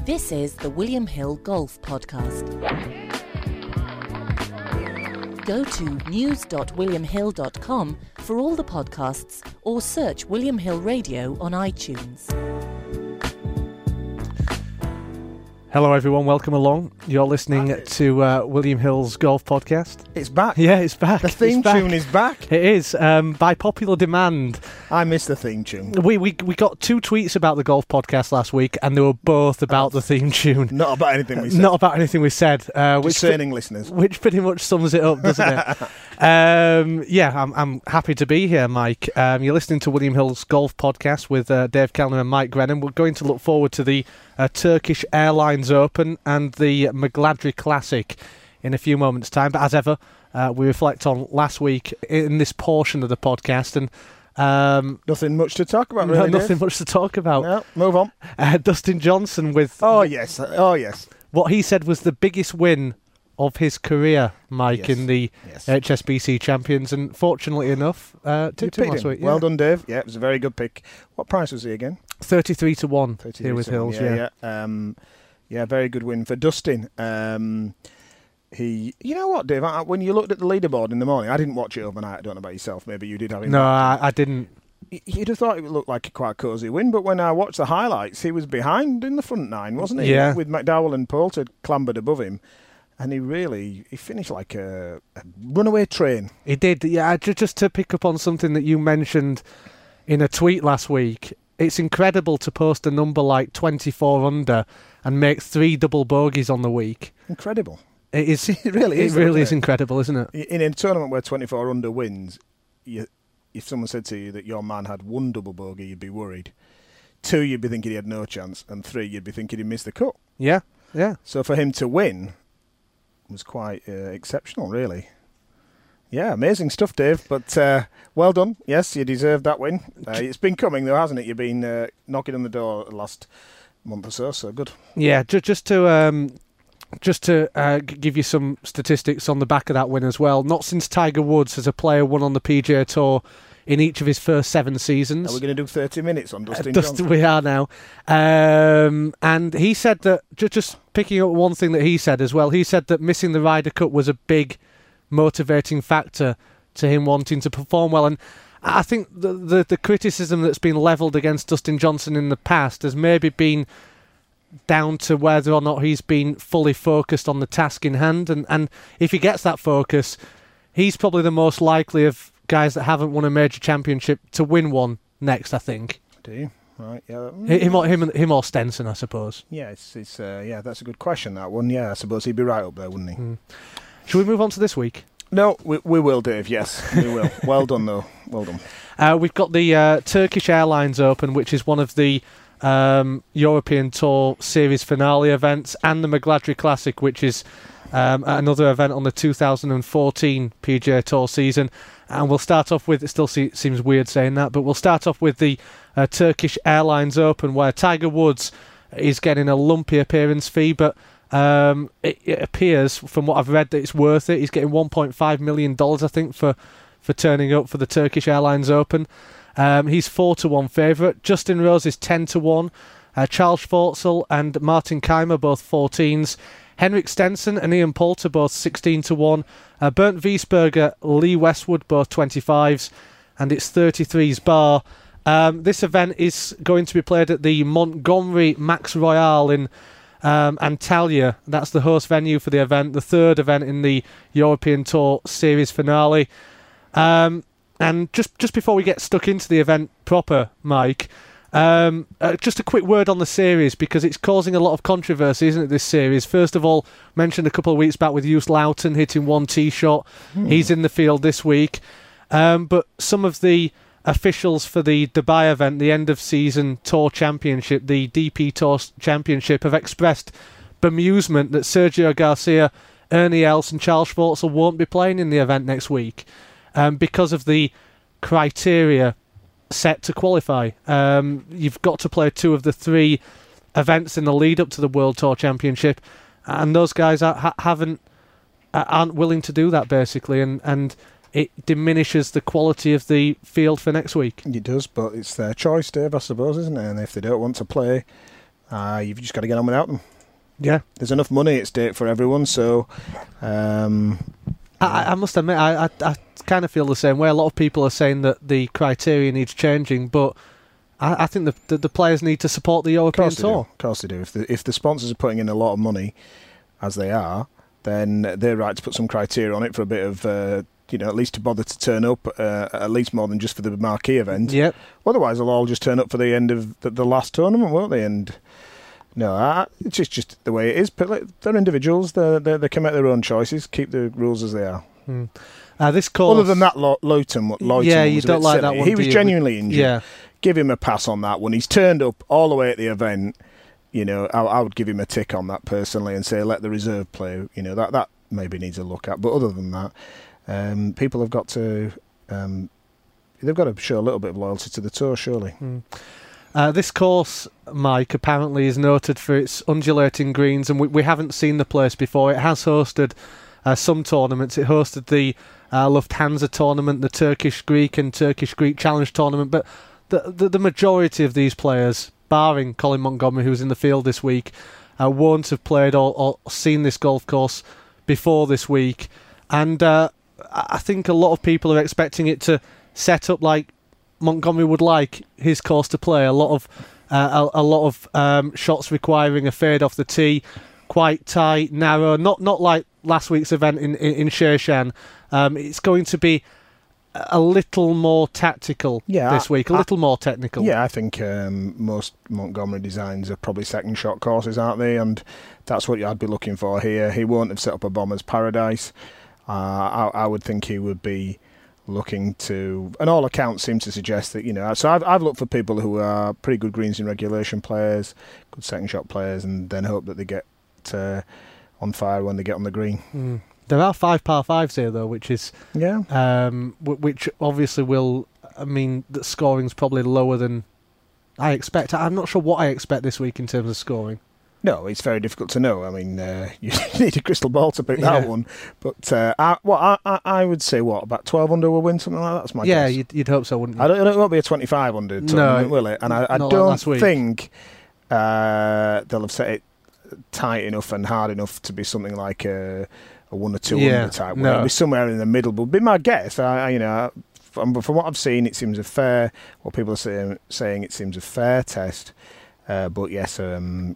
This is the William Hill Golf Podcast. Go to news.williamhill.com for all the podcasts or search William Hill Radio on iTunes. Hello everyone, welcome along. You're listening to William Hill's Golf Podcast. It's back. Yeah, it's back. The theme tune is back. It is, by popular demand. I miss the theme tune. We got 2 tweets about the Golf Podcast last week, and they were both about the theme tune. Not about anything we said. Not about anything we said. Discerning listeners. Which pretty much sums it up, doesn't it? I'm happy to be here, Mike. You're listening to William Hill's Golf Podcast with Dave Kellner and Mike Grennan. We're going to look forward to the Turkish Airlines Open and the McGladrey Classic in a few moments' time. But as ever, we reflect on last week in this portion of the podcast. And nothing much to talk about, really. Nothing much to talk about. No, move on. Dustin Johnson with... Oh, yes. What he said was the biggest win of his career, Mike, Yes. in the HSBC Champions. And fortunately enough, tipped him last week. Well done, Dave. Yeah, it was a very good pick. What price was he again? 33-1 here with Hills, Yeah, very good win for Dustin. You know what, Dave? When you looked at the leaderboard in the morning, I didn't watch it overnight. I don't know about yourself. Maybe you did have it. No, I didn't. You'd have thought it would look like a quite cosy win, but when I watched the highlights, he was behind in the front 9, wasn't he? Yeah. With McDowell and Poulter clambered above him. And he finished like a runaway train. He did, yeah. Just to pick up on something that you mentioned in a tweet last week, it's incredible to post a number like 24 under and make 3 double bogeys on the week. Incredible. It is. It really is. It really is incredible, isn't it? In a tournament where 24 under wins, if someone said to you that your man had 1 double bogey, you'd be worried. 2, you'd be thinking he had no chance, and 3, you'd be thinking he missed the cut. Yeah. So for him to win was quite exceptional, really. Yeah, amazing stuff, Dave. But well done. Yes, you deserved that win. It's been coming, though, hasn't it? You've been knocking on the door the last month or so good. Yeah, just to give you some statistics on the back of that win as well. Not since Tiger Woods has a player won on the PGA Tour in each of his first 7 seasons. Are we going to do 30 minutes on Dustin Johnson? We are now. And he said that, just picking up one thing that he said as well, he said that missing the Ryder Cup was a big motivating factor to him wanting to perform well. And I think the criticism that's been levelled against Dustin Johnson in the past has maybe been down to whether or not he's been fully focused on the task in hand. And if he gets that focus, he's probably the most likely of guys that haven't won a major championship to win one next, I think. Do you? Right, yeah. Him or Stenson, I suppose. Yeah, it's that's a good question, that one. Yeah, I suppose he'd be right up there, wouldn't he? Should we move on to this week? No, we will, Dave, yes. We will. Well done, though. Well done. We've got the Turkish Airlines Open, which is one of the European Tour Series finale events, and the McGladrey Classic, which is another event on the 2014 PGA Tour season. And we'll start off with, it still seems weird saying that, but we'll start off with the Turkish Airlines Open, where Tiger Woods is getting a lumpy appearance fee, but it appears, from what I've read, that it's worth it. He's getting $1.5 million, I think, for turning up for the Turkish Airlines Open. He's 4-1 favourite. Justin Rose is 10-1. Charles Schwartzel and Martin Keimer, both 14s. Henrik Stenson and Ian Poulter, both 16-1. Bernd Wiesberger, Lee Westwood, both 25s. And it's 33s bar. This event is going to be played at the Montgomery Max Royale in Antalya. That's the host venue for the event, the 3rd event in the European Tour Series finale. And just before we get stuck into the event proper, Mike, just a quick word on the series, because it's causing a lot of controversy, isn't it, this series? First of all, mentioned a couple of weeks back with Joost Luiten hitting 1 tee shot. He's in the field this week. But some of the officials for the Dubai event, the end of season tour championship, the DP Tour Championship, have expressed bemusement that Sergio Garcia, Ernie Els and Charles Schwartzel won't be playing in the event next week because of the criteria set to qualify. You've got to play 2 of the 3 events in the lead up to the World Tour Championship, and those guys aren't willing to do that, basically, and it diminishes the quality of the field for next week. It does, but it's their choice, Dave, I suppose, isn't it? And if they don't want to play, you've just got to get on without them. Yeah. There's enough money at stake for everyone, so... I must admit, I kind of feel the same way. A lot of people are saying that the criteria needs changing, but I think the players need to support the European Tour. Of course they do. If the sponsors are putting in a lot of money, as they are, then they're right to put some criteria on it for a bit of, at least to bother to turn up, at least more than just for the marquee event. Yep. Otherwise, they'll all just turn up for the end of the last tournament, won't they? And no, it's just the way it is. They're individuals. They can make their own choices. Keep the rules as they are. This course, other than that, Lowton yeah, you was don't like silly. that one. He was genuinely injured. Yeah. Give him a pass on that one. He's turned up all the way at the event. I would give him a tick on that personally and say let the reserve play. That maybe needs a look at. But other than that, people have got to they've got to show a little bit of loyalty to the tour, surely. This course, Mike, apparently is noted for its undulating greens, and we haven't seen the place before. It has hosted some tournaments. It hosted the Lufthansa tournament, the Turkish-Greek and Turkish-Greek Challenge tournament, but the majority of these players, barring Colin Montgomery, who's in the field this week, won't have played or seen this golf course before this week. And I think a lot of people are expecting it to set up like Montgomery would like his course to play. A lot of shots requiring a fade off the tee, quite tight, narrow, not like last week's event in Shershan. It's going to be a little more tactical this week, a little more technical. Yeah, I think most Montgomery designs are probably second shot courses, aren't they? And that's what I'd be looking for here. He won't have set up a bomber's paradise. I would think he would be looking to, and all accounts seem to suggest that, so I've looked for people who are pretty good greens in regulation players, good second shot players, and then hope that they get on fire when they get on the green. There are 5 par 5s here though, which is which obviously will mean that scoring's probably lower than I expect. I'm not sure what I expect this week in terms of scoring. No, it's very difficult to know. I mean, you need a crystal ball to pick that one. But I would say about 12 under will win, something like that. That's my guess. Yeah, you'd hope so, wouldn't you? It won't be a 25 under tournament, will it? And I don't think they'll have set it tight enough and hard enough to be something like a 1 or 2 under type. No. It'll be somewhere in the middle. But be my guess. From what I've seen, it seems a fair. What people are saying, it seems a fair test. But yes, some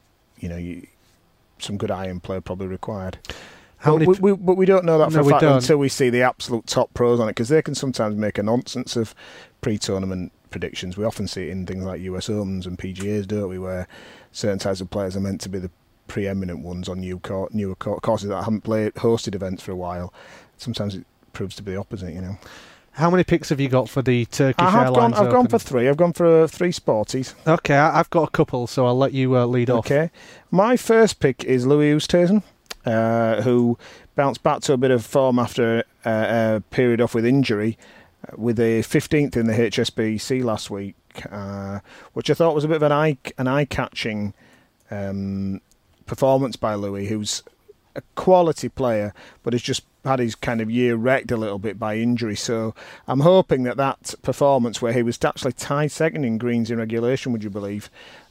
good iron play probably required. But we don't know that for a fact until we see the absolute top pros on it, because they can sometimes make a nonsense of pre-tournament predictions. We often see it in things like US Opens and PGAs, don't we, where certain types of players are meant to be the preeminent ones on newer courses that haven't hosted events for a while. Sometimes it proves to be the opposite, How many picks have you got for the Turkish Airlines Open? I've gone for 3. I've gone for 3 sporties. Okay, I've got a couple, so I'll let you lead off. Okay. My first pick is Louis Oosthuizen, who bounced back to a bit of form after a period off with injury, with a 15th in the HSBC last week, which I thought was a bit of an eye-catching performance by Louis, who's a quality player, but has just had his kind of year wrecked a little bit by injury. So I'm hoping that performance, where he was actually tied second in greens in regulation, would you believe,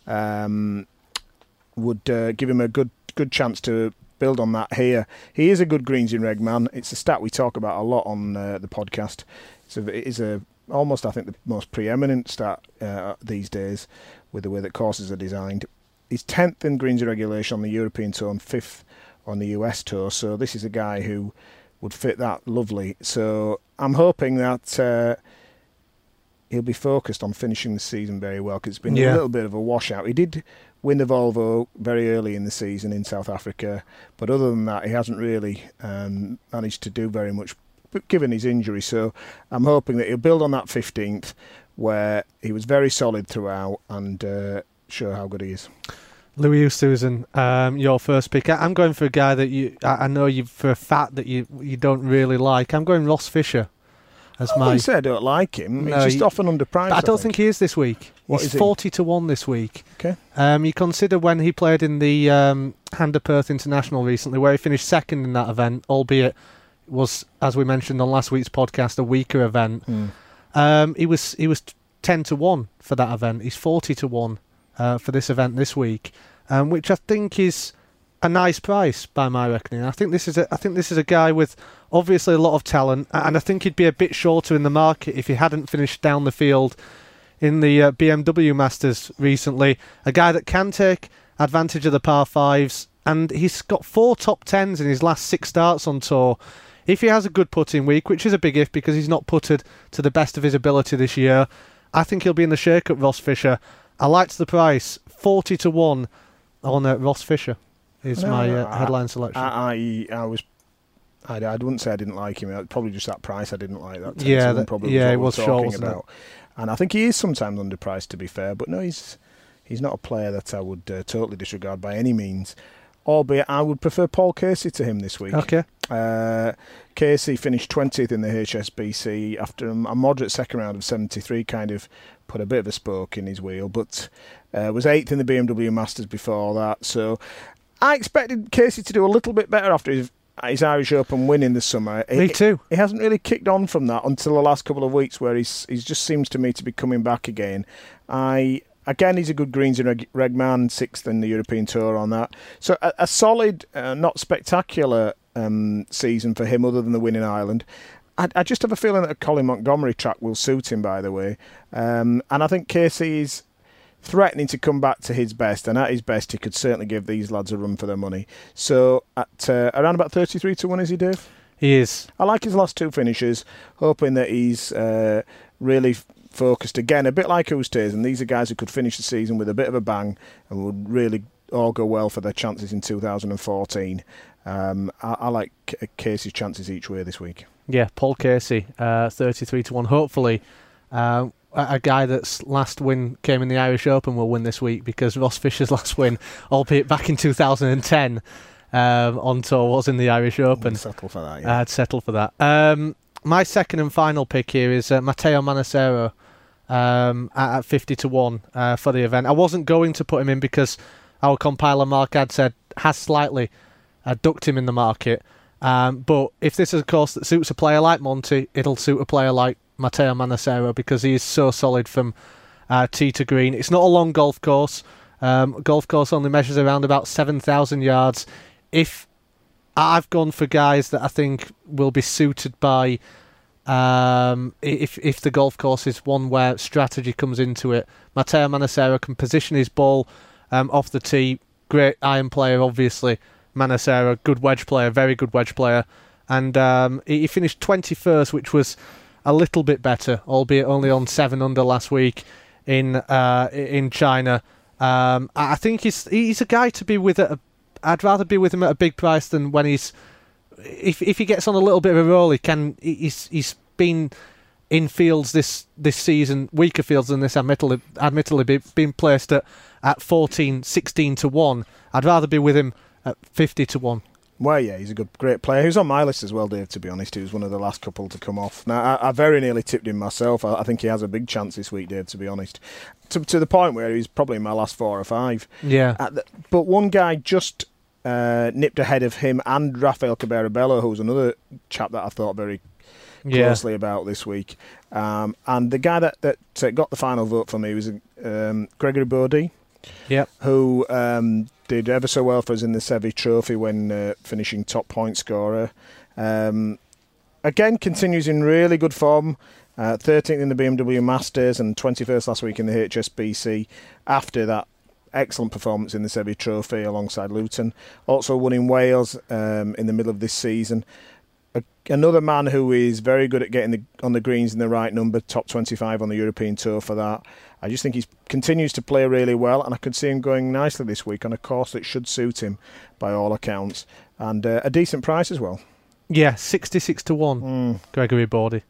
would give him a good chance to build on that here. He is a good greens in reg man. It's a stat we talk about a lot on the podcast. It is almost, I think, the most preeminent stat these days with the way that courses are designed. He's 10th in greens in regulation on the European Tour and 5th on the US Tour. So this is a guy who would fit that lovely. So I'm hoping that he'll be focused on finishing the season very well, because it's been a little bit of a washout. He did win the Volvo very early in the season in South Africa, but other than that, he hasn't really managed to do very much, given his injury. So I'm hoping that he'll build on that 15th, where he was very solid throughout, and show how good he is. Louis Oosthuizen, your first pick. I'm going for a guy that I know you for a fact that you don't really like. I'm going Ross Fisher as my. You say I don't like him. He's just often underpriced. But I don't think he is this week. He's 40-1 this week. Okay. You consider when he played in the Hand of Perth International recently, where he finished second in that event, albeit it was, as we mentioned on last week's podcast, a weaker event. He was 10-1 for that event. He's 40-1. For this event this week. which I think is a nice price by my reckoning. I think this is a guy with obviously a lot of talent, and I think he'd be a bit shorter in the market if he hadn't finished down the field in the BMW Masters recently. A guy that can take advantage of the par fives, and he's got 4 top 10s in his last 6 starts on tour. If he has a good putting week, which is a big if because he's not putted to the best of his ability this year, I think he'll be in the shake at Ross Fisher. I liked the price, 40 to 1 on Ross Fisher. Is my headline selection. I wouldn't say I didn't like him. Probably just that price I didn't like. That it was short, wasn't it? And I think he is sometimes underpriced, to be fair. But no, he's not a player that I would totally disregard by any means. Albeit I would prefer Paul Casey to him this week. Okay. Casey finished 20th in the HSBC after a moderate second round of 73, kind of put a bit of a spoke in his wheel, but was 8th in the BMW Masters before that. So I expected Casey to do a little bit better after his Irish Open win in the summer. Me too. He hasn't really kicked on from that until the last couple of weeks, where he's just seems to me to be coming back again. Again, he's a good greens and reg man, 6th in the European Tour on that. So a solid, not spectacular season for him, other than the win in Ireland. I just have a feeling that a Colin Montgomery track will suit him, by the way. And I think Casey is threatening to come back to his best, and at his best he could certainly give these lads a run for their money. So at around about 33 to 1, is he, Dave? He is. I like his last 2 finishes, hoping that he's really focused again, a bit like Oosthuizen. These are guys who could finish the season with a bit of a bang and would really all go well for their chances in 2014. I like Casey's chances each way this week. Yeah, Paul Casey, 33 to 1. Hopefully a guy that's last win came in the Irish Open will win this week, because Ross Fisher's last win, albeit back in 2010 on tour, was in the Irish Open. I'd settle for that, yeah. I'd settle for that. My second and final pick here is Matteo Manassero at 50 to 1 for the event. I wasn't going to put him in because our compiler Mark had said has slightly ducked him in the market. But if this is a course that suits a player like Monty, it'll suit a player like Matteo Manassero, because he is so solid from tee to green. It's not a long golf course. Golf course only measures around about 7,000 yards. If I've gone for guys that I think will be suited by, if the golf course is one where strategy comes into it, Matteo Manassero can position his ball off the tee. Great iron player, obviously. Manassero, good wedge player, very good wedge player. And he finished 21st, which was a little bit better, albeit only on 7 under last week in China. I think he's a guy to be with I'd rather be with him at a big price than when he's if he gets on a little bit of a roll. He's been in fields this season, weaker fields than this, admittedly being placed at 14, 16 to 1. I'd rather be with him at 50 to 1. Well, yeah, he's a great player. He was on my list as well, Dave, to be honest. He was one of the last couple to come off. Now, I very nearly tipped him myself. I think he has a big chance this week, Dave, to be honest. To the point where he's probably in my last 4 or 5. Yeah. But one guy just nipped ahead of him, and Rafael Cabrera-Bello, who's another chap that I thought very closely about this week. And the guy that got the final vote for me was Gregory Bodie. Yep. Who did ever so well for us in the Seve Trophy when finishing top point scorer. Again, continues in really good form. 13th in the BMW Masters and 21st last week in the HSBC after that excellent performance in the Seve Trophy alongside Luton. Also won in Wales in the middle of this season. Another man who is very good at getting on the greens in the right number, top 25 on the European Tour for that. I just think he continues to play really well, and I could see him going nicely this week on a course that should suit him by all accounts, and a decent price as well. Yeah, 66 to 1, Gregory Bodie.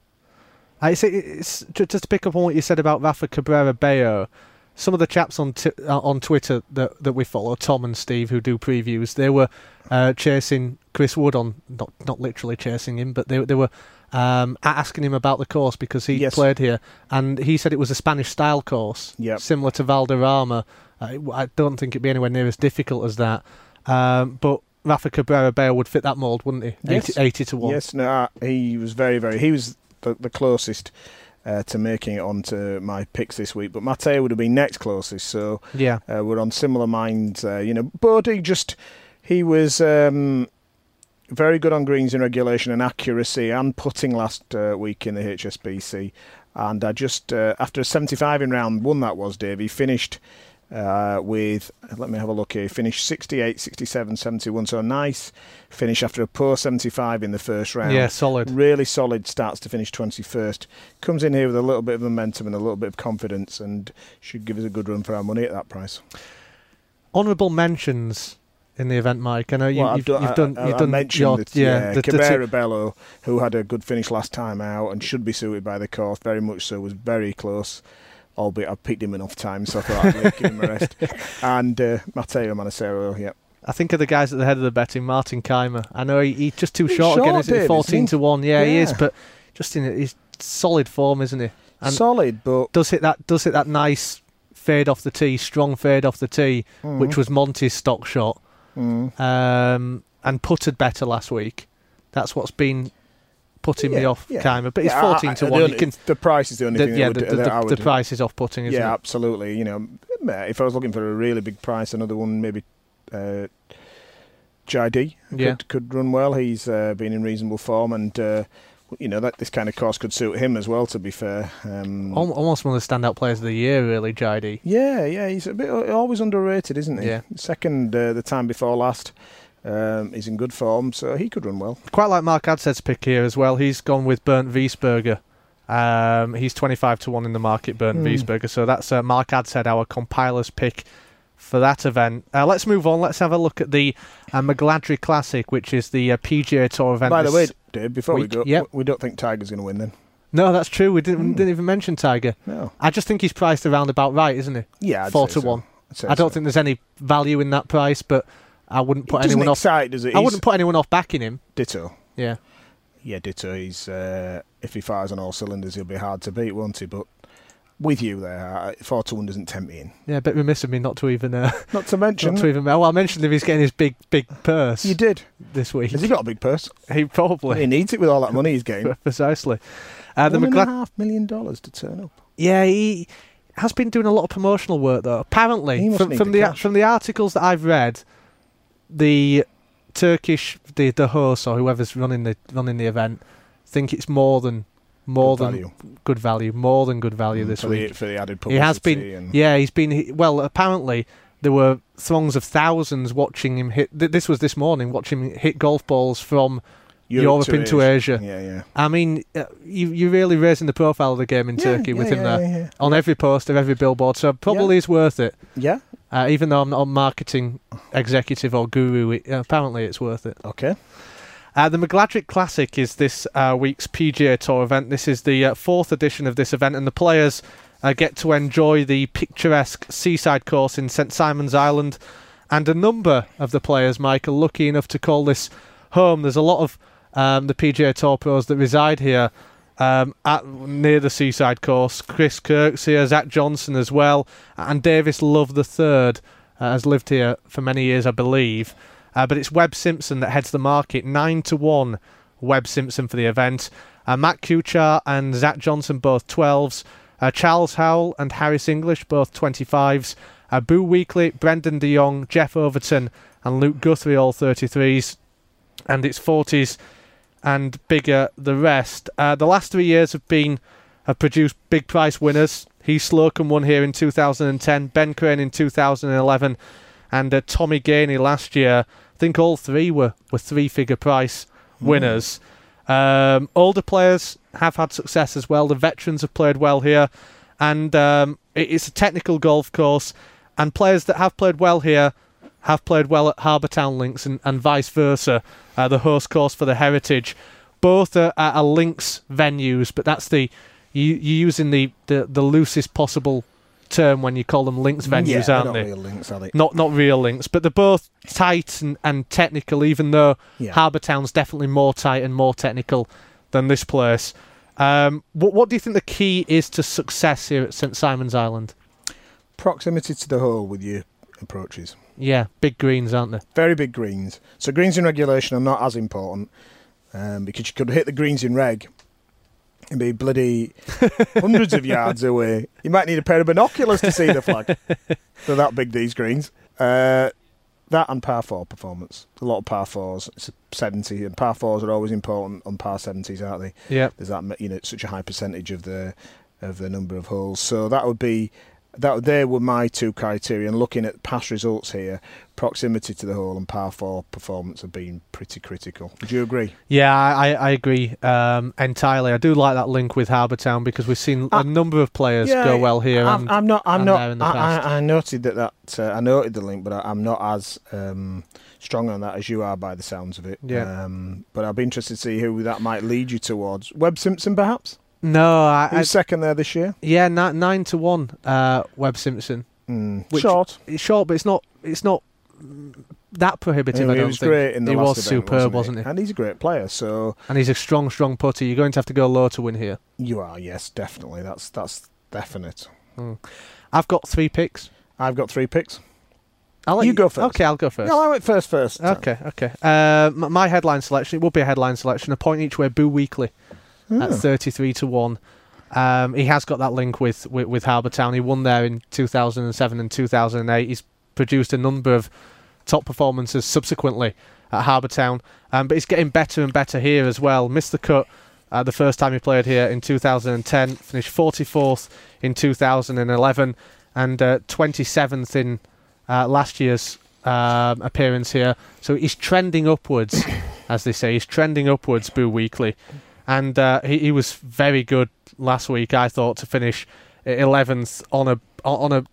It's just to pick up on what you said about Rafa Cabrera-Bello. Some of the chaps on Twitter that we follow, Tom and Steve, who do previews, they were chasing Chris Wood on, not literally chasing him, but they were asking him about the course because he played here, and he said it was a Spanish-style course, similar to Valderrama. I don't think it'd be anywhere near as difficult as that, but Rafa Cabrera-Bello would fit that mould, wouldn't he? Yes. 80 to 1. Yes, no, he was very, very... He was the closest to making it onto my picks this week. But Matteo would have been next closest, so Yeah. we're on similar minds. Bodie he was very good on greens in regulation and accuracy and putting last week in the HSBC. And I just, after a 75 in round one, that was, Dave, he finished with, let me have a look here, he finished 68, 67, 71, so a nice finish after a poor 75 in the first round. Yeah, solid. Really solid starts to finish 21st. Comes in here with a little bit of momentum and a little bit of confidence and should give us a good run for our money at that price. Honourable mentions in the event, Mike. I know you've done mentioned your, Cabrera Bello, who had a good finish last time out and should be suited by the course, very much so, was very close. Albeit I picked him enough time, so I thought I'd give him a rest. And Matteo Manassero, yeah. I think of the guys at the head of the betting, Martin Keimer. I know he's just too short again, isn't he? 14 to 1. Yeah, he is, but just he's solid form, isn't he? And solid, but does hit that nice fade off the tee, strong fade off the tee, which was Monty's stock shot. And putted better last week. That's what's been putting me off Keimer, but it's 14 to 1. The price is the only thing. The price is off putting, isn't it? Yeah, absolutely. If I was looking for a really big price, another one maybe JD could run well. He's been in reasonable form, and that this kind of course could suit him as well. To be fair, almost one of the standout players of the year, really, JD. Yeah, he's a bit always underrated, isn't he? Yeah. Second the time before last. He's in good form, so he could run well. Quite like Mark Adsed's pick here as well. He's gone with Bernd Wiesberger. He's 25 to 1 in the market, Bernd Wiesberger. So that's Mark Adsed, our compiler's pick for that event. Let's move on. Let's have a look at the McGladrey Classic, which is the PGA Tour event. By the way, Dave, before we go, yep. we don't think Tiger's going to win then. No, that's true. We didn't even mention Tiger. No. I just think he's priced around about right, isn't he? Yeah, I'd 4 say to so. 1. I don't think there's any value in that price, but I wouldn't put anyone off. Does it? I wouldn't put anyone off backing him. Ditto. Yeah. Yeah, ditto. He's if he fires on all cylinders, he'll be hard to beat, won't he? But with you there, 4 to 1 doesn't tempt me in. Yeah, a bit remiss of me not to even. Not to mention. Well, I mentioned if he's getting his big purse. You did this week. Has he got a big purse? He probably. He needs it with all that money he's getting. Precisely. $1.5 million to turn up. Yeah, he has been doing a lot of promotional work though. Apparently, from the articles that I've read, the Turkish the host or whoever's running the event think it's more than good value this week for the added publicity. He has been. He's been. Well, apparently there were throngs of thousands watching him hit. This was this morning, watching him hit golf balls from Europe into Asia. Yeah. I mean, you're really raising the profile of the game in Turkey with him there on every poster, every billboard. So probably it's worth it. Yeah. Even though I'm not a marketing executive or guru, apparently it's worth it. Okay. The McGladrey Classic is this week's PGA Tour event. This is the fourth edition of this event, and the players get to enjoy the picturesque seaside course in St Simon's Island. And a number of the players, Mike, are lucky enough to call this home. There's a lot of the PGA Tour pros that reside here near the seaside course. Chris Kirk's here, Zach Johnson as well, and Davis Love III has lived here for many years, I believe. But it's Webb Simpson that heads the market, 9 to 1. Webb Simpson for the event. Matt Kuchar and Zach Johnson both 12s. Charles Howell and Harris English both 25s. Boo Weekley, Brendan de Jong, Jeff Overton and Luke Guthrie all 33s. And it's 40s and bigger the rest. The last 3 years have produced big price winners. Heath Slocum won here in 2010, Ben Crane in 2011, and Tommy Gainey last year. I think all three were three-figure price winners. Older players have had success as well. The veterans have played well here, and it's a technical golf course, and players that have played well here have played well at Harbour Town Links and vice versa, the host course for the Heritage. Both are links venues, but that's you're using the loosest possible term when you call them links venues, aren't they? Not real links, are they? Not real links, but they're both tight and technical, even though Harbour Town's definitely more tight and more technical than this place. What do you think the key is to success here at St Simon's Island? Proximity to the hole with your approaches. Yeah, big greens, aren't they? Very big greens. So greens in regulation are not as important because you could hit the greens in reg It'd be bloody hundreds of yards away. You might need a pair of binoculars to see the flag. They're that big, these greens. That and par 4 performance. A lot of par 4s. It's 70, and par 4s are always important on par 70s, aren't they? Yeah. There's that, such a high percentage of the number of holes. So they were my 2 criteria. And looking at past results here, proximity to the hole and par 4 performance have been pretty critical. Would you agree? Yeah, I agree entirely. I do like that link with Harbour Town because we've seen a number of players go well here. I'm not. there in the past. I noted that. I noted the link, but I'm not as strong on that as you are by the sounds of it. Yeah. But I'd be interested to see who that might lead you towards. Webb Simpson, perhaps. No, Who's second there this year? Yeah, 9-1. Webb Simpson. Short. It's short, but it's not that prohibitive. I don't think. He was great in the last event, superb, wasn't he? And he's a great player. And he's a strong putter. You're going to have to go low to win here. You are, yes, definitely. That's definite. I've got 3 picks. I've got 3 picks. I'll let you go first. Okay, I'll go first. No, I went first. Okay. My headline selection, it will be a headline selection, a point each way, Boo Weekley at 33-1. He has got that link with Harbour Town. He won there in 2007 and 2008. He's produced a number of top performances subsequently at Harbour Town, but he's getting better and better here as well. Missed the cut the first time he played here in 2010, finished 44th in 2011, and 27th in last year's appearance here. So he's trending upwards, as they say. He's trending upwards, Boo Weekley. And he was very good last week, I thought, to finish 11th on a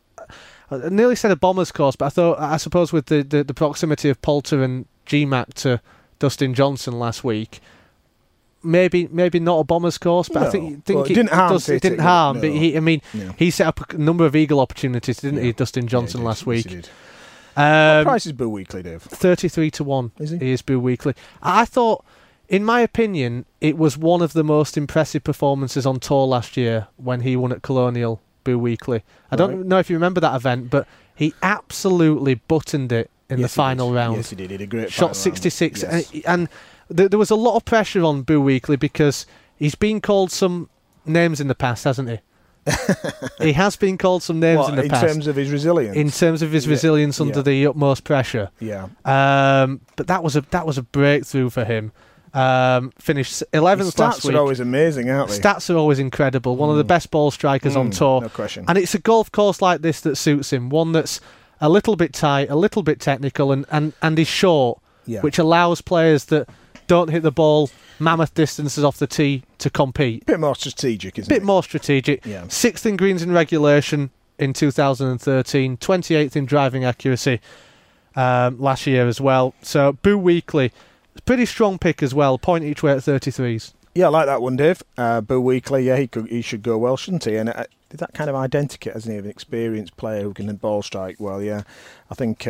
I nearly said a bomber's course, but I suppose with the proximity of Poulter and GMAC to Dustin Johnson last week, maybe not a bomber's course, but I think it didn't harm. It didn't harm. But he set up a number of eagle opportunities, didn't he, Dustin Johnson last week? Yes, he did. What price is Boo Weekley, Dave? 33-1. Is he? He is Boo Weekley. I thought, in my opinion, it was one of the most impressive performances on tour last year when he won at Colonial, Boo Weekley. I don't know if you remember that event, but he absolutely buttoned it in the final round. Yes, he did. He did a great shot 66, and there was a lot of pressure on Boo Weekley because he's been called some names in the past, hasn't he? He has been called some names in the past. In terms of his resilience? In terms of his resilience under the utmost pressure. Yeah. But that was a breakthrough for him. Finished 11th last week. Stats are always amazing, aren't they? Stats are always incredible. One of the best ball strikers on tour. No question. And it's a golf course like this that suits him. One that's a little bit tight, a little bit technical, and is short, which allows players that don't hit the ball mammoth distances off the tee to compete. Bit more strategic, isn't it? Bit more strategic. Yeah. 6th in greens in regulation in 2013, 28th in driving accuracy last year as well. So Boo Weekley, pretty strong pick as well. Point each way at 33s. Yeah, I like that one, Dave. Boo Weekley, he should go well, shouldn't he? And that kind of identikit, hasn't he, of an experienced player who can ball strike well. Yeah, I think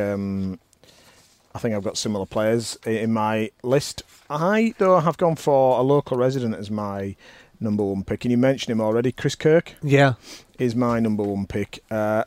I've got similar players in my list. I, though, have gone for a local resident as my number 1 pick. And you mentioned him already. Chris Kirk is my number 1 pick.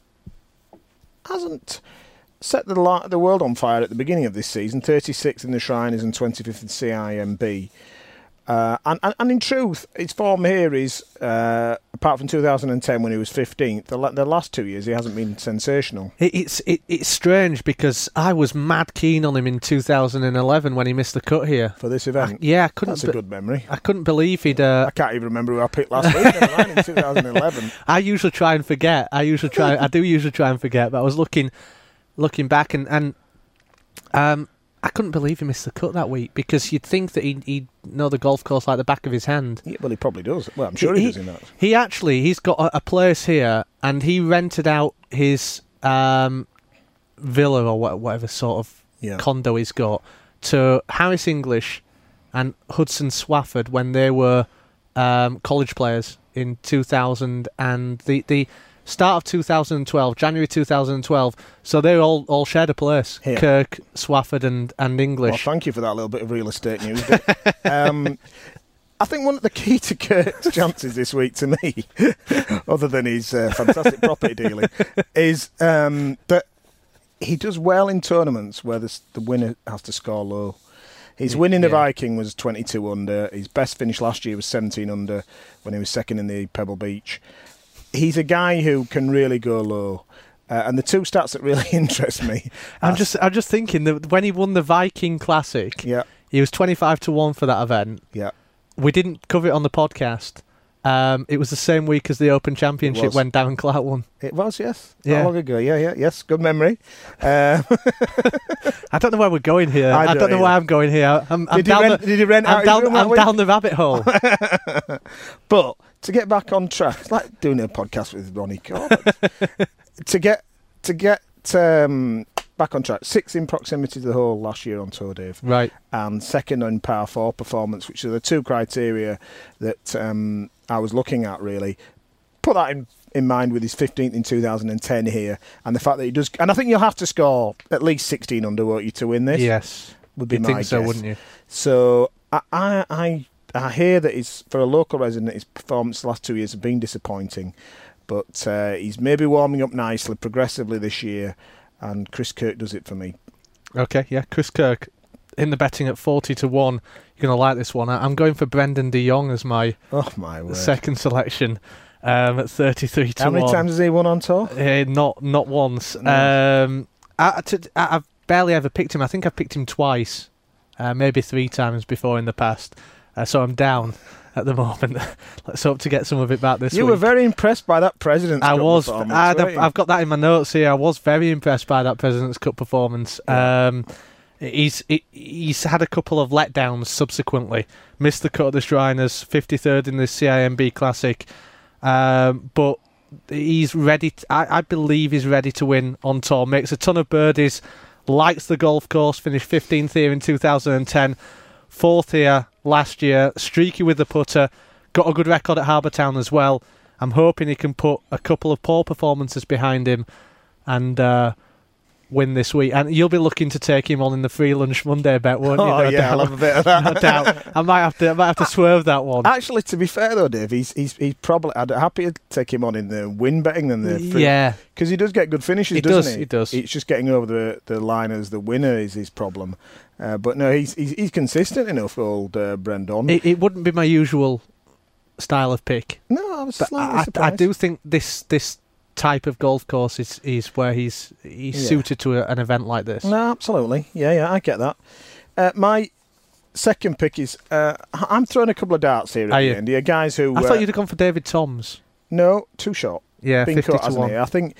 Hasn't set the world on fire at the beginning of this season. 36th in the Shriners and 25th in CIMB. And in truth, his form here is, apart from 2010 when he was 15th, the last 2 years he hasn't been sensational. It's strange because I was mad keen on him in 2011 when he missed the cut here. For this event? I couldn't. That's a good memory. I couldn't believe he'd... I can't even remember who I picked last week, never mind in 2011. I usually try and forget. I do usually try and forget, but I was looking back and I couldn't believe he missed the cut that week because you'd think that he'd know the golf course like the back of his hand. Yeah, well, he probably does. Well, I'm sure he does in that. He's got a place here and he rented out his villa or whatever sort of condo he's got to Harris English and Hudson Swafford when they were college players in 2000 and the start of 2012, January 2012. So they all shared a place. Here. Kirk, Swafford, and English. Well, thank you for that little bit of real estate news. I think one of the key to Kirk's chances this week, to me, other than his fantastic property dealing, is that he does well in tournaments where the winner has to score low. His win in the Viking was 22 under. His best finish last year was 17 under when he was second in the Pebble Beach. He's a guy who can really go low. And the two stats that really interest me... I'm just thinking that when he won the Viking Classic, he was 25-1 for that event. Yeah. We didn't cover it on the podcast. It was the same week as the Open Championship when Darren Clarke won. It was, yes. Not long ago. Yes. Good memory. I don't know where we're going here. I don't know where I'm going here. Did he rent out his room? I'm down the rabbit hole. But to get back on track, it's like doing a podcast with Ronnie Corbett. to get back on track, 6th in proximity to the hole last year on tour, Dave. Right. And second on par 4 performance, which are the two criteria that I was looking at, really. Put that in mind with his 15th in 2010 here, and the fact that he does... And I think you'll have to score at least 16 under, won't you, to win this? Yes. Would be my guess. So, wouldn't you? So, I hear that for a local resident, his performance the last 2 years have been disappointing, but he's maybe warming up nicely, progressively this year, and Chris Kirk does it for me. Okay, yeah, Chris Kirk in the betting at 40-1. You're going to like this one. I'm going for Brendan de Jong as my second selection at 33-1. How many times has he won on tour? Not once. No. I've barely ever picked him. I think I've picked him twice, maybe 3 times before in the past. So I'm down at the moment. Let's hope to get some of it back this week. You were very impressed by that President's Cup performance. I've got that in my notes here. I was very impressed by that President's Cup performance. Yeah. He's had a couple of letdowns subsequently. Missed the cut at the Shriners, 53rd in the CIMB Classic. But he's ready. I believe he's ready to win on tour. Makes a ton of birdies. Likes the golf course. Finished 15th here in 2010. 4th here last year. Streaky with the putter. Got a good record at Harbour Town as well. I'm hoping he can put a couple of poor performances behind him and win this week. And you'll be looking to take him on in the free lunch Monday bet, won't you? Oh, yeah, I'll have a bit of that. No doubt. I might have to swerve that one. Actually, to be fair though, Dave, he's probably... I'd happier to take him on in the win betting than the free. Yeah. Because he does get good finishes, doesn't he? He does. It's just getting over the line as the winner is his problem. But no, he's consistent enough, old Brendan. It wouldn't be my usual style of pick. No, I was slightly surprised. I do think this type of golf course is where he's suited to an event like this. No, absolutely. Yeah, I get that. My second pick is... I'm throwing a couple of darts here at the end. Yeah, guys who... I thought you'd have gone for David Toms. No, too short. Yeah, 50-1. I think...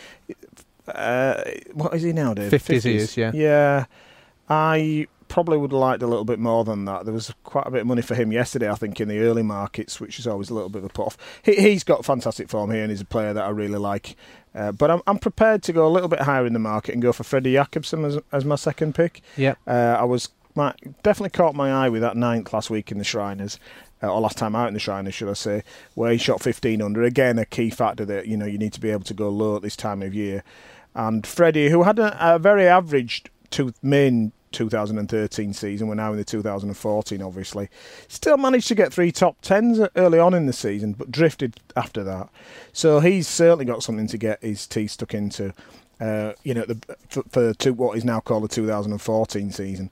what is he now, Dave? 50s he is, yeah. Yeah. I probably would have liked a little bit more than that. There was quite a bit of money for him yesterday, I think, in the early markets, which is always a little bit of a put-off. He's got fantastic form here, and he's a player that I really like. But I'm prepared to go a little bit higher in the market and go for Freddie Jacobsen as my second pick. Yeah. Definitely caught my eye with that 9th last week in the Shriners. Or last time out in the Shriners, should I say, where he shot 15 under. Again, a key factor that you need to be able to go low at this time of year. And Freddie, who had a very average main 2013 season, we're now in the 2014, obviously, still managed to get 3 top 10s early on in the season, but drifted after that. So he's certainly got something to get his teeth stuck into, for what is now called the 2014 season.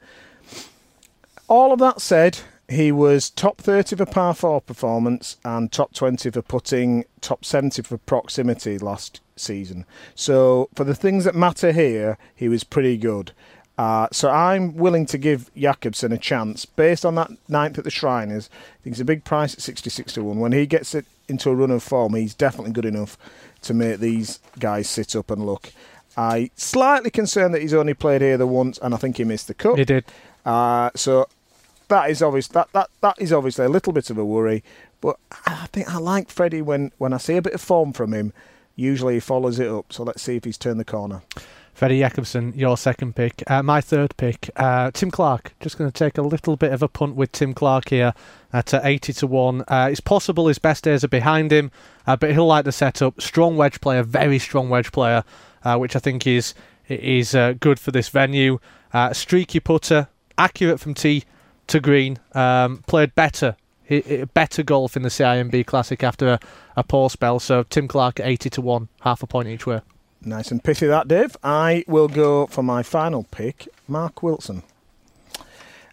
All of that said, he was top 30 for par 4 performance and top 20 for putting, top 70 for proximity last season. So for the things that matter here, he was pretty good. So I'm willing to give Jacobsen a chance based on that 9th at the Shriners. I think it's a big price at 66-1. When he gets it into a run of form, he's definitely good enough to make these guys sit up and look. I'm slightly concerned that he's only played here the once, and I think he missed the cut. He did. So that is obvious. That is obviously a little bit of a worry. But I think I like Freddie when I see a bit of form from him. Usually he follows it up. So let's see if he's turned the corner. Freddie Jacobsen, your second pick. My third pick, Tim Clark. Just going to take a little bit of a punt with Tim Clark here at 80-1. It's possible his best days are behind him, but he'll like the setup. Strong wedge player, very strong wedge player, which I think is good for this venue. Streaky putter, accurate from tee to green. Played better golf in the CIMB Classic after a poor spell. So Tim Clark at 80-1, half a point each way. Nice and pithy that, Dave. I will go for my final pick, Mark Wilson.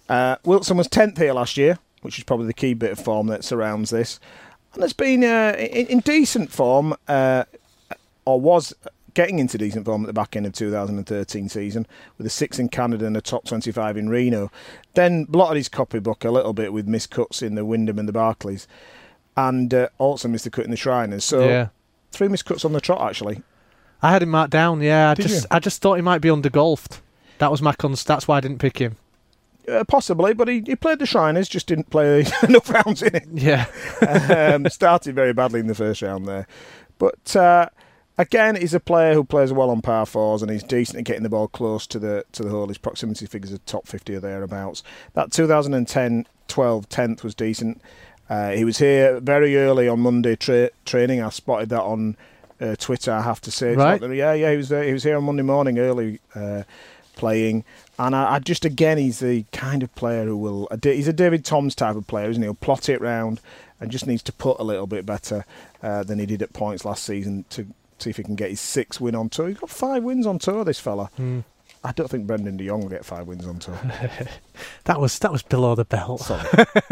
Wilson was 10th here last year, which is probably the key bit of form that surrounds this. And has been in decent form, or was getting into decent form at the back end of 2013 season, with a 6 in Canada and a top 25 in Reno. Then blotted his copybook a little bit with missed cuts in the Wyndham and the Barclays, and also missed the cut in the Shriners. So 3 missed cuts on the trot, actually. I had him marked down, yeah. Did I just thought he might be under-golfed. That was that's why I didn't pick him. Possibly, but he played the Shriners, just didn't play enough rounds in it. Yeah. Started very badly in the first round there. But again, he's a player who plays well on par fours, and he's decent at getting the ball close to the hole. His proximity figures are top 50 or thereabouts. That 2010-12 10th was decent. He was here very early on Monday training. I spotted that on Twitter, I have to say. Right. He was here on Monday morning early playing. And I just, again, he's the kind of player who will... He's a David Toms type of player, isn't he? He'll plot it round and just needs to putt a little bit better than he did at points last season to see if he can get his 6th win on tour. He's got 5 wins on tour, this fella. I don't think Brendan de Jong will get 5 wins on tour. That was below the belt. Sorry.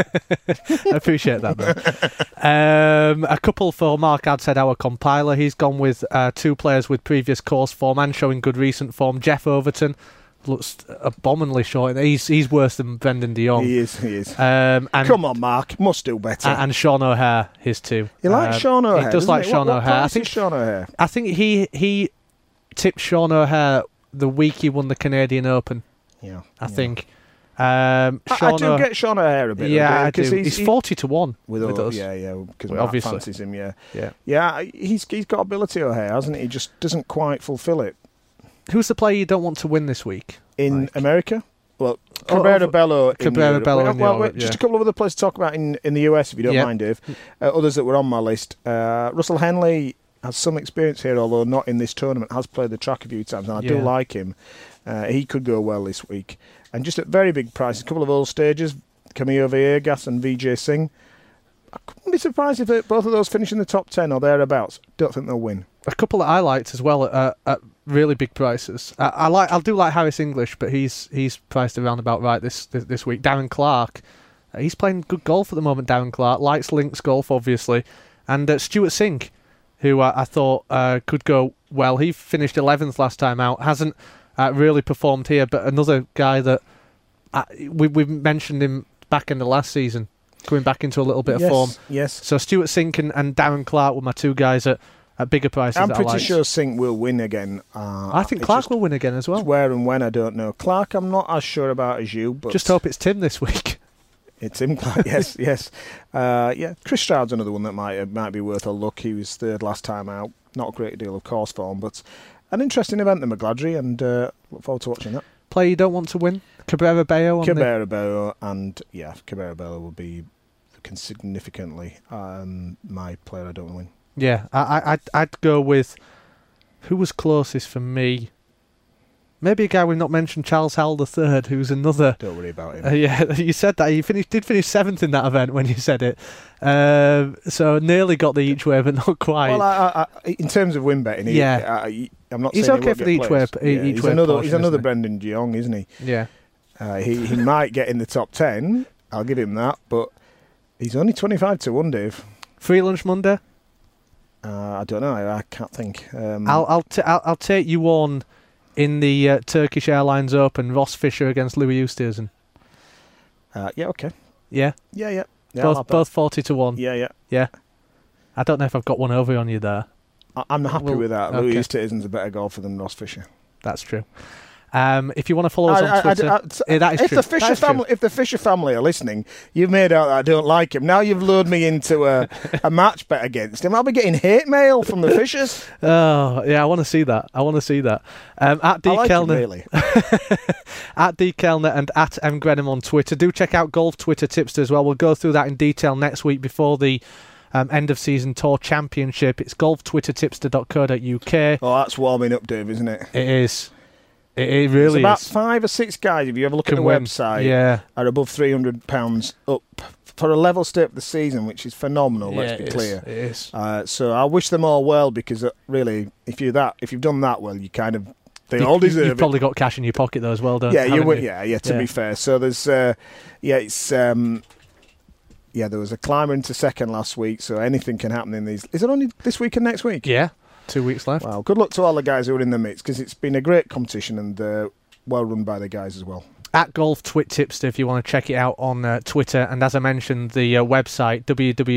I appreciate that, though. A couple for Mark Adsaid, our compiler. He's gone with 2 players with previous course form and showing good recent form. Jeff Overton looks abominably short. He's worse than Brendan de Jong. He is. And come on, Mark. Must do better. And Sean O'Hare, his 2. He likes Sean O'Hare. He does like Sean O'Hare. I think Sean O'Hare. I think he tipped Sean O'Hare the week he won the Canadian Open. Yeah. I think. I do get Sean O'Hare a bit. Yeah, I do. He's 40-1 with us. Yeah, because Matt obviously fancies him. Yeah. He's got ability, O'Hare, hasn't he? He just doesn't quite fulfil it. Who's the player you don't want to win this week? In America? Well, Cabrera Bello. Cabrera Bello in Europe. Just a couple of other players to talk about in the US, if you don't mind, Dave. Others that were on my list. Russell Henley has some experience here, although not in this tournament, has played the track a few times, and I do like him. He could go well this week. And just at very big prices, a couple of old stagers, Camilo Villegas and Vijay Singh. I couldn't be surprised if both of those finish in the top 10 or thereabouts. Don't think they'll win. A couple that I liked as well at really big prices. I do like Harris English, but he's priced around about right this week. Darren Clarke, he's playing good golf at the moment. Darren Clarke likes links golf, obviously, and Stuart Sink, who I thought could go well. He finished 11th last time out. Hasn't really performed here, but another guy that we mentioned him back in the last season, going back into a little bit of form. Yes. So Stuart Sink and Darren Clarke were my 2 guys at bigger prices. I'm pretty sure Sink will win again. I think Clarke will win again as well. Where and when, I don't know. Clarke, I'm not as sure about as you. But just hope it's Tim this week. It's Tim Clarke, yes. Chris Stroud's another one that might be worth a look. He was 3rd last time out. Not a great deal of course form, but an interesting event, the McGladrey, and look forward to watching that. Player you don't want to win? Cabrera Bello? Cabrera Bello, and Cabrera Bello will be significantly my player I don't want to win. Yeah, I'd go with who was closest for me. Maybe a guy we've not mentioned, Charles Howell III, who's another... Don't worry about him. You said that. He did finish 7th in that event when you said it. So nearly got the each way, but not quite. Well, in terms of win betting, I'm not he's saying okay for the each way. He's another Brendan de Jong, isn't he? Yeah. He might get in the top 10. I'll give him that, but he's only 25-1, Dave. Free lunch Monday? I don't know. I can't think. I'll take you on in the Turkish Airlines Open, Ross Fisher against Louis Oosthuizen. Okay. Yeah? Yeah. Both 40-1. Yeah. I don't know if I've got one over on you there. I'm happy with that. Louis Oosthuizen's a better golfer than Ross Fisher. That's true. If you want to follow us on Twitter, that is true. If the Fisher family are listening, you've made out that I don't like him. Now you've lured me into a match bet against him. I'll be getting hate mail from the Fishers. Oh, yeah, I want to see that. At D. Kellner, really. at D. Kellner and at M. Grenham on Twitter. Do check out Golf Twitter Tipster as well. We'll go through that in detail next week before the end of season tour championship. It's golftwittertipster.co.uk. Oh, that's warming up, Dave, isn't it? It is. It really There's about is. 5 or 6 guys, if you ever look at the website, are above £300 up for a level start of the season, which is phenomenal, let's be clear. It is. So I wish them all well, because really, if you've done that well, you kind of They all deserve You've probably got cash in your pocket though as well, don't Yeah, you? To be fair. So there's, it's... there was a climber into second last week, so anything can happen in these. Is it only this week and next week? Yeah, 2 weeks left. Well, good luck to all the guys who are in the mix, because it's been a great competition and well run by the guys as well. At Golf Twit Tipster if you want to check it out on Twitter, and as I mentioned, the website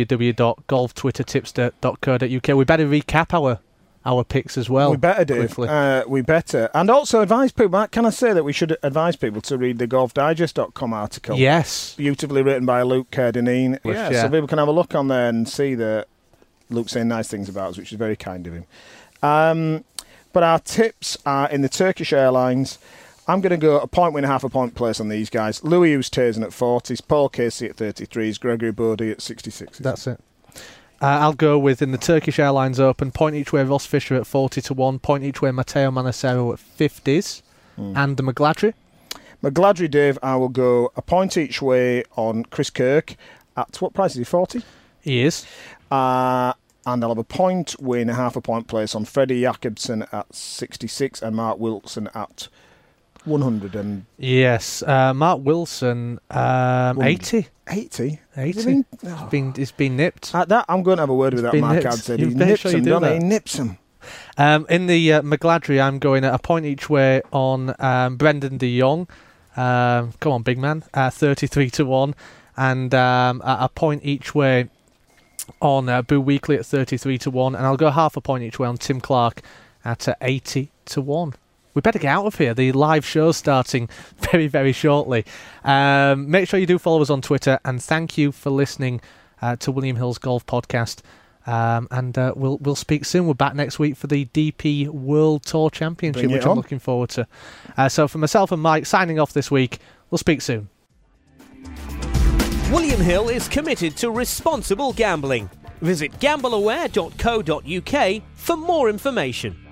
www.golftwittertipster.co.uk. We better recap our picks as well. We better, Dave. We better. And also advise people, can I say that we should advise people to read the golfdigest.com article? Yes. Beautifully written by Luke Kerr-Dineen. Yeah, so people can have a look on there and see that Luke's saying nice things about us, which is very kind of him. But our tips are in the Turkish Airlines. I'm going to go a point win, half a point place on these guys. Louis Oosthuizen at 40s, Paul Casey at 33s, Gregory Bodie at 66s. That's it. I'll go with, in the Turkish Airlines Open, point each way Ross Fisher at 40-1, point each way Matteo Manassero at 50s, and the McGladrey. McGladrey, Dave, I will go a point each way on Chris Kirk at, what price is he, 40? He is. And I'll have a point win, half a point place on Freddie Jacobsen at 66 and Mark Wilson at 100. And yes, Mark Wilson, 80. 80? It's been nipped. At that, I'm going to have a word with that Mark Adson. He nips him, doesn't he? He nips him. In the McGladrey, I'm going at a point each way on Brendan de Jong. Come on, big man. 33-1. And at a point each way on Boo Weekley at 33-1. And I'll go half a point each way on Tim Clark at 80-1. We better get out of here. The live show's starting very, very shortly. Make sure you do follow us on Twitter, and thank you for listening to William Hill's Golf Podcast. And we'll speak soon. We're back next week for the DP World Tour Championship, which I'm looking forward to. So for myself and Mike, signing off this week. We'll speak soon. William Hill is committed to responsible gambling. Visit gambleaware.co.uk for more information.